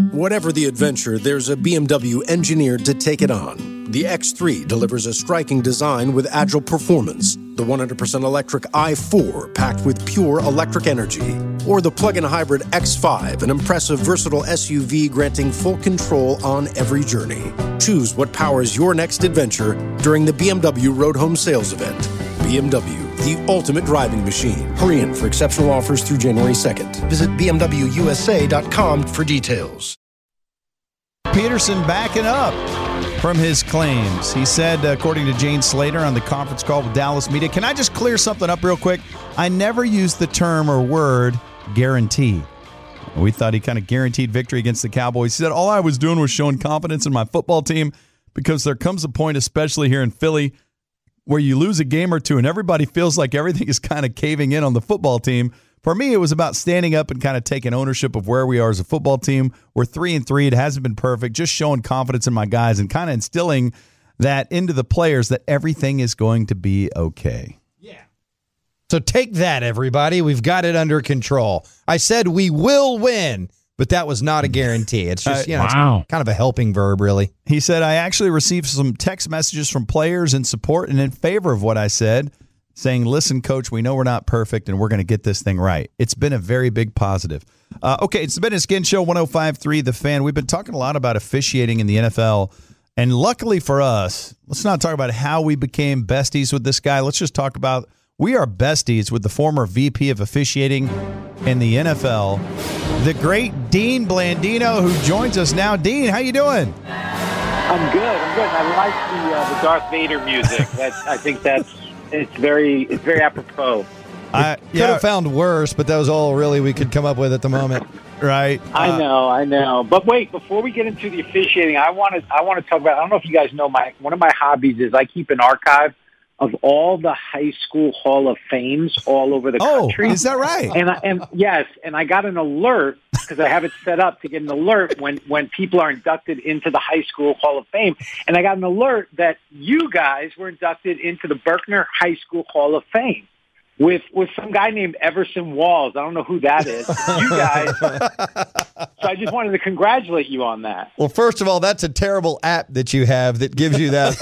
Whatever the adventure, there's a BMW engineered to take it on. The X3 delivers a striking design with agile performance. The 100% electric i4 packed with pure electric energy. Or the plug-in hybrid X5, an impressive, versatile SUV granting full control on every journey. Choose what powers your next adventure during the BMW Road Home Sales Event. BMW, the ultimate driving machine. Hurry in for exceptional offers through January 2nd. Visit BMWUSA.com for details. Peterson backing up from his claims. He said, according to Jane Slater on the conference call with Dallas Media, can I just clear something up real quick? I never used the term or word guarantee. We thought he kind of guaranteed victory against the Cowboys. He said, all I was doing was showing confidence in my football team because there comes a point, especially here in Philly, where you lose a game or two and everybody feels like everything is kind of caving in on the football team. For me, it was about standing up and kind of taking ownership of where we are as a football team. We're 3-3. It hasn't been perfect. Just showing confidence in my guys and kind of instilling that into the players that everything is going to be okay. Yeah. So take that, everybody. We've got it under control. I said we will win, but that was not a guarantee. It's just, it's kind of a helping verb, really. He said, I actually received some text messages from players in support and in favor of what I said, saying, listen, coach, we know we're not perfect and we're going to get this thing right. It's been a very big positive. Okay, it's been a Skin Show 105.3 The Fan. We've been talking a lot about officiating in the NFL. And luckily for us, let's not talk about how we became besties with this guy. Let's just talk about we are besties with the former VP of officiating in the NFL, the great Dean Blandino, who joins us now. Dean, how you doing? I'm good. I like the Darth Vader music. I think it's very apropos. Could have found worse, but that was all really we could come up with at the moment. Right. I know. But wait, before we get into the officiating, I want to talk about. I don't know if you guys know one of my hobbies is I keep an archive of all the high school Hall of Fames all over the country. Oh, is that right? And I got an alert because I have it set up to get an alert when people are inducted into the High School Hall of Fame. And I got an alert that you guys were inducted into the Berkner High School Hall of Fame with some guy named Everson Walls. I don't know who that is. You guys. So I just wanted to congratulate you on that. Well, first of all, that's a terrible app that you have that gives you that.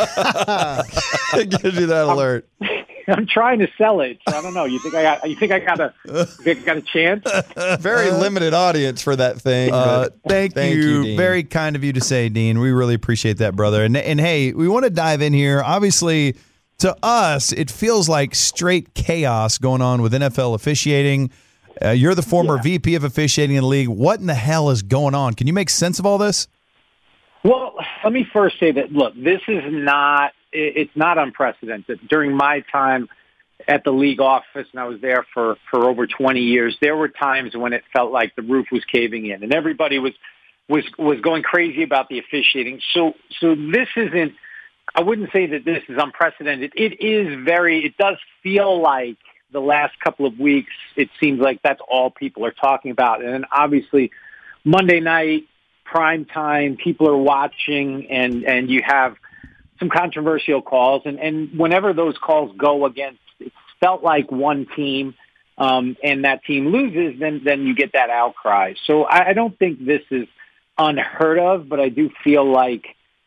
It gives you that alert. I'm trying to sell it. So I don't know. You think I got a chance? Very limited audience for that thing. Thank you, Dean. Very kind of you to say, Dean. We really appreciate that, brother. And hey, we want to dive in here. Obviously, to us, it feels like straight chaos going on with NFL officiating. You're the former VP of officiating in the league. What in the hell is going on? Can you make sense of all this? Well, let me first say that, look, this is not – it's not unprecedented. During my time at the league office, and I was there for over 20 years, there were times when it felt like the roof was caving in, and everybody was going crazy about the officiating. So this isn't – I wouldn't say that this is unprecedented. It does feel like the last couple of weeks, it seems like that's all people are talking about. And then obviously Monday night, prime time, people are watching, and you have some controversial calls. And whenever those calls go against, it felt like one team, and that team loses, then you get that outcry. So I don't think this is unheard of, but I do feel like,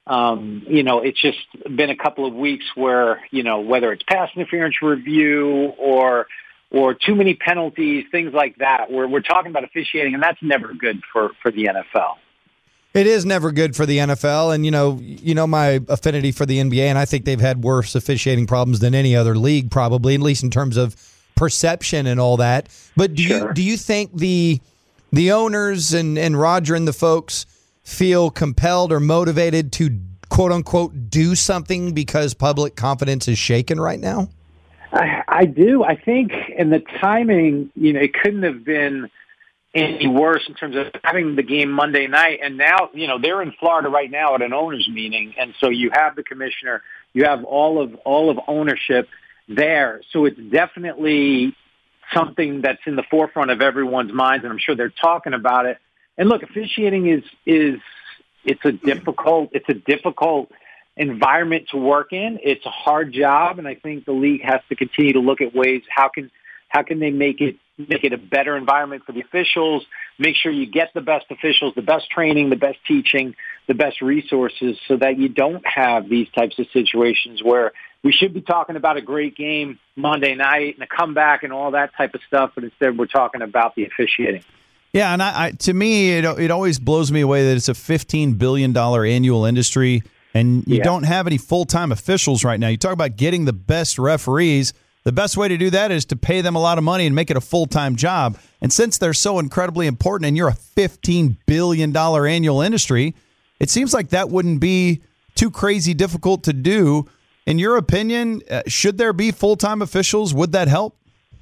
it's just been a couple of weeks where, whether it's pass interference review or too many penalties, things like that, where we're talking about officiating, and that's never good for the NFL. It is never good for the NFL, and my affinity for the NBA, and I think they've had worse officiating problems than any other league, probably, at least in terms of perception and all that. But do you think the owners and Roger and the folks feel compelled or motivated to, quote unquote, do something because public confidence is shaken right now? I do. I think, and the timing, it couldn't have been any worse in terms of having the game Monday night. And now, they're in Florida right now at an owners meeting. And so you have the commissioner, you have all of ownership there. So it's definitely something that's in the forefront of everyone's minds. And I'm sure they're talking about it. And look, officiating it's a difficult environment to work in. It's a hard job. And I think the league has to continue to look at ways, how can they make it, make it a better environment for the officials, make sure you get the best officials, the best training, the best teaching, the best resources so that you don't have these types of situations where we should be talking about a great game Monday night and a comeback and all that type of stuff, but instead we're talking about the officiating. Yeah, and I to me, it always blows me away that it's a $15 billion annual industry, and you don't have any full-time officials right now. You talk about getting the best referees. The best way to do that is to pay them a lot of money and make it a full-time job. And since they're so incredibly important and you're a $15 billion annual industry, it seems like that wouldn't be too crazy difficult to do. In your opinion, should there be full-time officials? Would that help?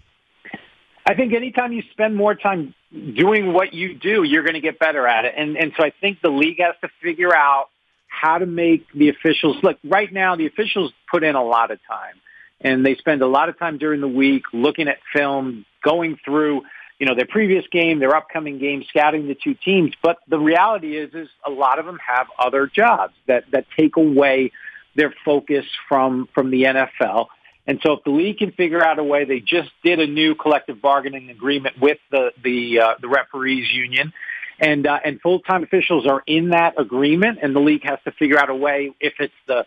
I think anytime you spend more time doing what you do, you're going to get better at it. And so I think the league has to figure out how to make the officials – look, right now the officials put in a lot of time. And they spend a lot of time during the week looking at film, going through, their previous game, their upcoming game, scouting the two teams. But the reality is a lot of them have other jobs that take away their focus from the NFL. And so if the league can figure out a way, they just did a new collective bargaining agreement with the referees union, and full-time officials are in that agreement, and the league has to figure out a way if it's the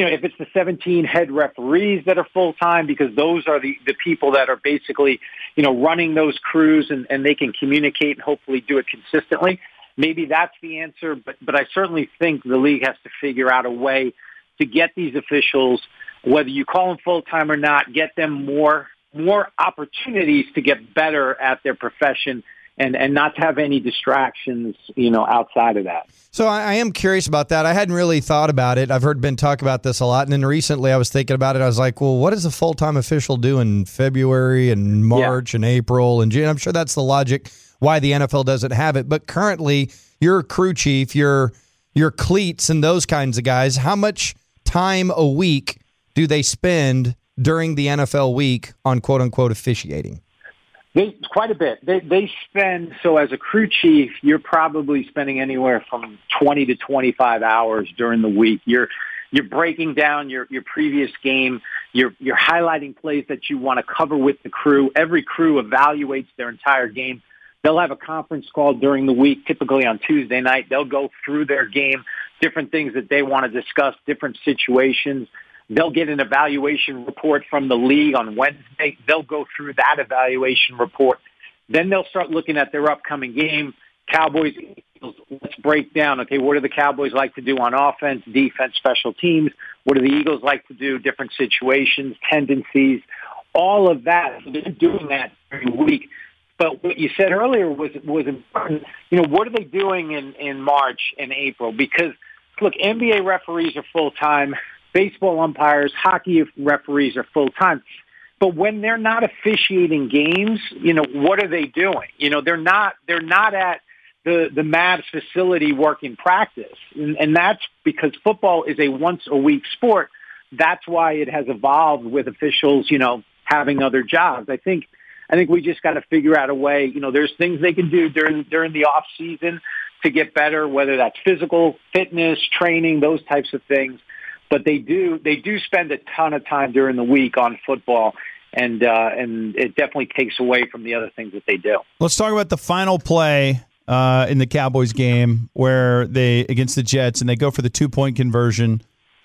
17 head referees that are full-time, because those are the people that are basically, running those crews and they can communicate and hopefully do it consistently. Maybe that's the answer, but I certainly think the league has to figure out a way to get these officials, whether you call them full-time or not, get them more opportunities to get better at their profession and not to have any distractions, outside of that. So I am curious about that. I hadn't really thought about it. I've heard Ben talk about this a lot. And then recently I was thinking about it. I was like, well, what does a full-time official do in February and March and April and June? I'm sure that's the logic why the NFL doesn't have it. But currently, your crew chief, your cleats and those kinds of guys, how much time a week do they spend during the NFL week on quote-unquote officiating? Quite a bit. They spend, so as a crew chief, you're probably spending anywhere from 20 to 25 hours during the week. You're breaking down your previous game. You're highlighting plays that you want to cover with the crew. Every crew evaluates their entire game. They'll have a conference call during the week, typically on Tuesday night. They'll go through their game, different things that they want to discuss, different situations. They'll get an evaluation report from the league on Wednesday. They'll go through that evaluation report. Then they'll start looking at their upcoming game. Cowboys, Eagles, let's break down, okay, what do the Cowboys like to do on offense, defense, special teams? What do the Eagles like to do, different situations, tendencies, all of that. So they're doing that every week. But what you said earlier was important. What are they doing in March and April? Because, look, NBA referees are full-time. Baseball umpires, hockey referees are full-time. But when they're not officiating games, what are they doing? They're not at the Mavs facility working practice. And that's because football is a once-a-week sport. That's why it has evolved with officials, having other jobs. I think we just got to figure out a way. There's things they can do during the off season to get better, whether that's physical fitness, training, those types of things. But they do spend a ton of time during the week on football, and it definitely takes away from the other things that they do. Let's talk about the final play in the Cowboys game where they against the Jets, and they go for the 2-point conversion,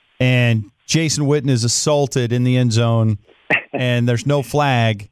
and Jason Witten is assaulted in the end zone, and there's no flag.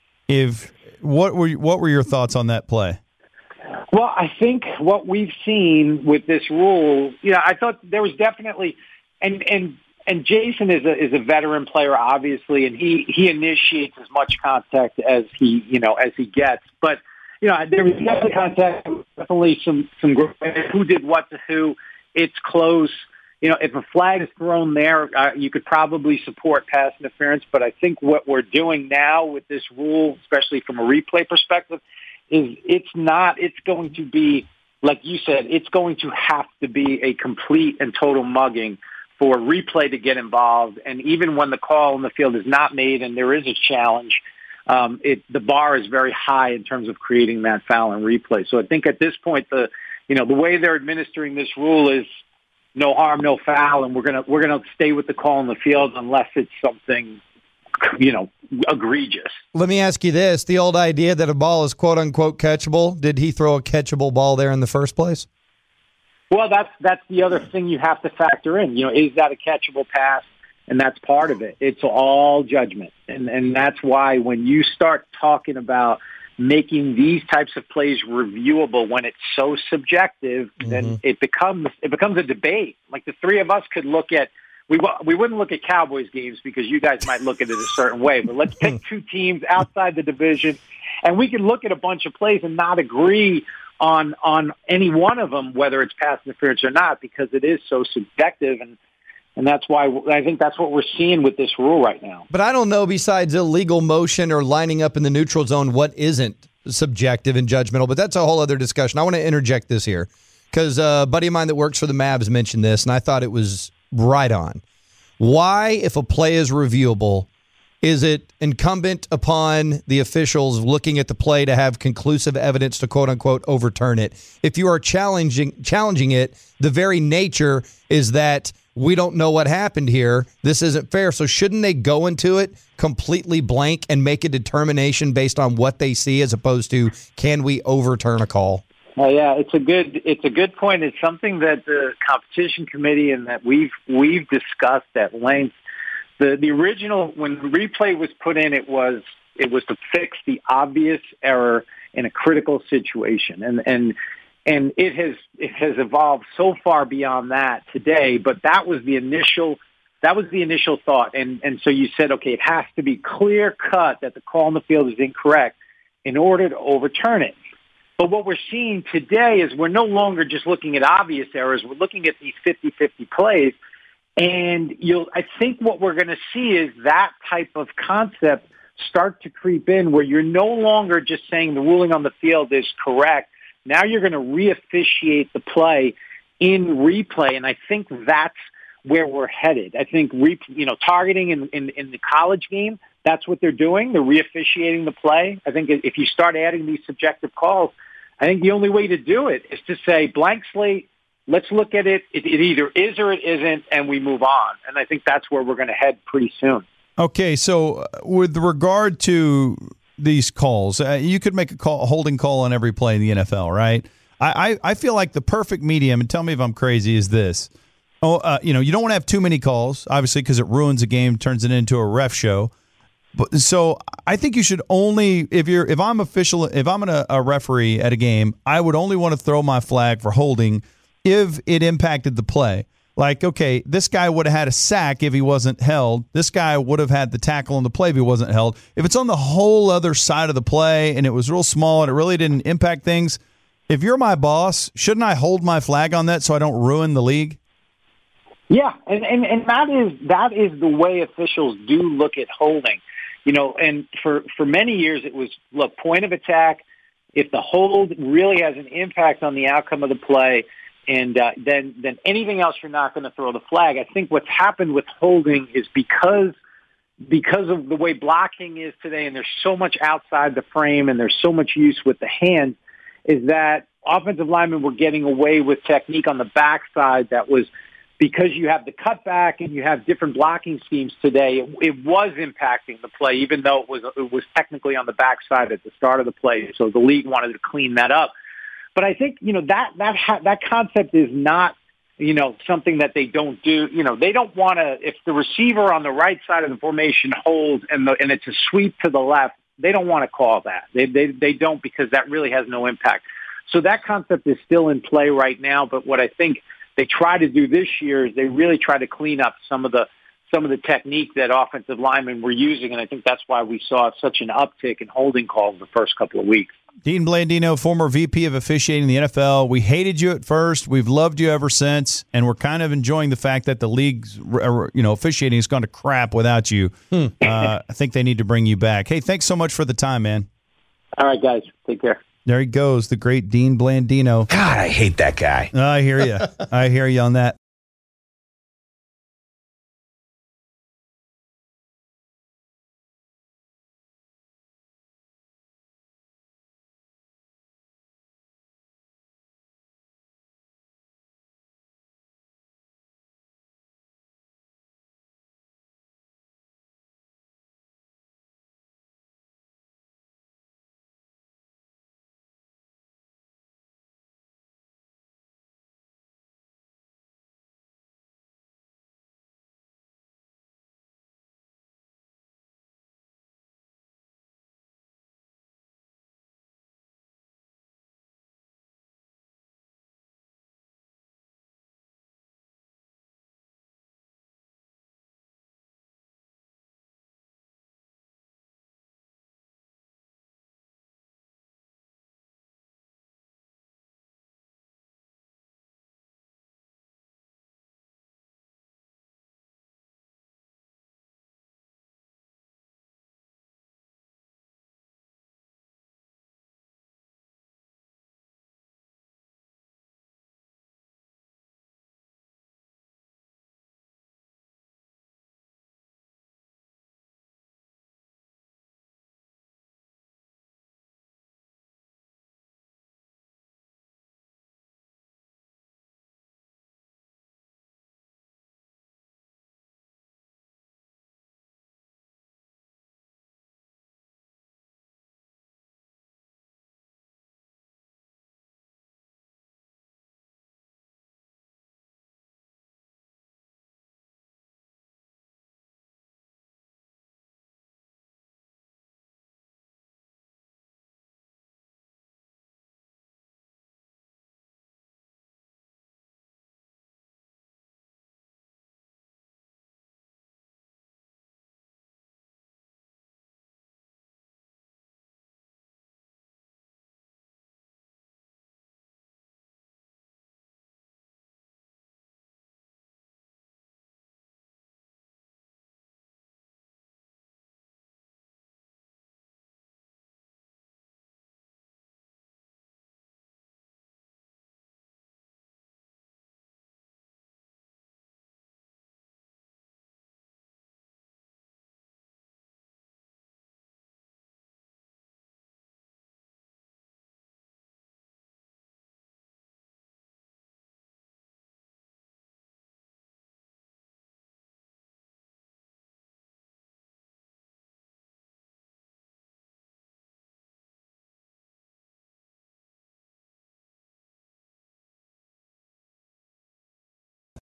What were your thoughts on that play? Well, I think what we've seen with this rule, I thought there was definitely. And Jason is a veteran player, obviously, and he initiates as much contact as he gets. But there was definitely contact, definitely some who did what to who. It's close. If a flag is thrown there, you could probably support pass interference. But I think what we're doing now with this rule, especially from a replay perspective, is it's going to be, like you said, it's going to have to be a complete and total mugging for replay to get involved. And even when the call in the field is not made and there is a challenge, the bar is very high in terms of creating that foul in replay. So I think at this point, the way they're administering this rule is no harm, no foul, and we're gonna stay with the call in the field unless it's something egregious. Let me ask you this. The old idea that a ball is quote-unquote catchable, did he throw a catchable ball there in the first place? Well, that's the other thing you have to factor in. Is that a catchable pass? And that's part of it. It's all judgment. And that's why when you start talking about making these types of plays reviewable when it's so subjective, then it becomes a debate. Like the three of us could look at, we wouldn't look at Cowboys games because you guys might look at it a certain way, but let's pick two teams outside the division, and we can look at a bunch of plays and not agree on any one of them, whether it's pass interference or not, because it is so subjective. And that's why I think that's what we're seeing with this rule right now. But I don't know, besides illegal motion or lining up in the neutral zone, what isn't subjective and judgmental. But that's a whole other discussion. I want to interject this here because a buddy of mine that works for the Mavs mentioned this, and I thought it was right on. Why, if a play is reviewable, is it incumbent upon the officials looking at the play to have conclusive evidence to quote-unquote overturn it? If you are challenging it, the very nature is that we don't know what happened here. This isn't fair. So shouldn't they go into it completely blank and make a determination based on what they see as opposed to can we overturn a call? Yeah, it's a good point. It's something that the competition committee and that we've discussed at length. The original, when replay was put in, it was to fix the obvious error in a critical situation, and it has evolved so far beyond that today. But that was the initial thought, and so you said, okay, it has to be clear cut that the call on the field is incorrect in order to overturn it. But what we're seeing today is we're no longer just looking at obvious errors. We're looking at these 50-50 plays. And I think what we're going to see is that type of concept start to creep in where you're no longer just saying the ruling on the field is correct. Now you're going to re-officiate the play in replay. And I think that's where we're headed. I think, targeting in the college game, that's what they're doing. They're re-officiating the play. I think if you start adding these subjective calls, I think the only way to do it is to say blank slate, let's look at it. It either is or it isn't, and we move on. And I think that's where we're going to head pretty soon. Okay, so with regard to these calls, you could make a holding call on every play in the NFL, right? I feel like the perfect medium, and tell me if I'm crazy, is this. You don't want to have too many calls, obviously, because it ruins a game, turns it into a ref show. But so I think you should only if I'm a referee at a game, I would only want to throw my flag for holding if it impacted the play. Like, okay, this guy would have had a sack if he wasn't held. This guy would have had the tackle on the play if he wasn't held. If it's on the whole other side of the play and it was real small and it really didn't impact things, if you're my boss, shouldn't I hold my flag on that so I don't ruin the league? Yeah, and that is the way officials do look at holding. And for many years it was, look, point of attack. If the hold really has an impact on the outcome of the play, and then anything else you're not going to throw the flag. I think what's happened with holding is because of the way blocking is today, and there's so much outside the frame, and there's so much use with the hand, is that offensive linemen were getting away with technique on the backside that was. Because you have the cutback and you have different blocking schemes today, it was impacting the play, even though it was technically on the backside at the start of the play. So the league wanted to clean that up. But I think that concept is not something that they don't do. They don't want to. If the receiver on the right side of the formation holds and it's a sweep to the left, they don't want to call that. They don't, because that really has no impact. So that concept is still in play right now. But what I think they try to do this year is they really try to clean up some of the technique that offensive linemen were using, and I think that's why we saw such an uptick in holding calls the first couple of weeks. Dean Blandino, former VP of officiating in the NFL. We hated you at first. We've loved you ever since, and we're kind of enjoying the fact that the league's officiating has gone to crap without you. I think they need to bring you back. Hey, thanks so much for the time, man. All right, guys. Take care. There he goes, the great Dean Blandino. God, I hate that guy. I hear you. I hear you on that.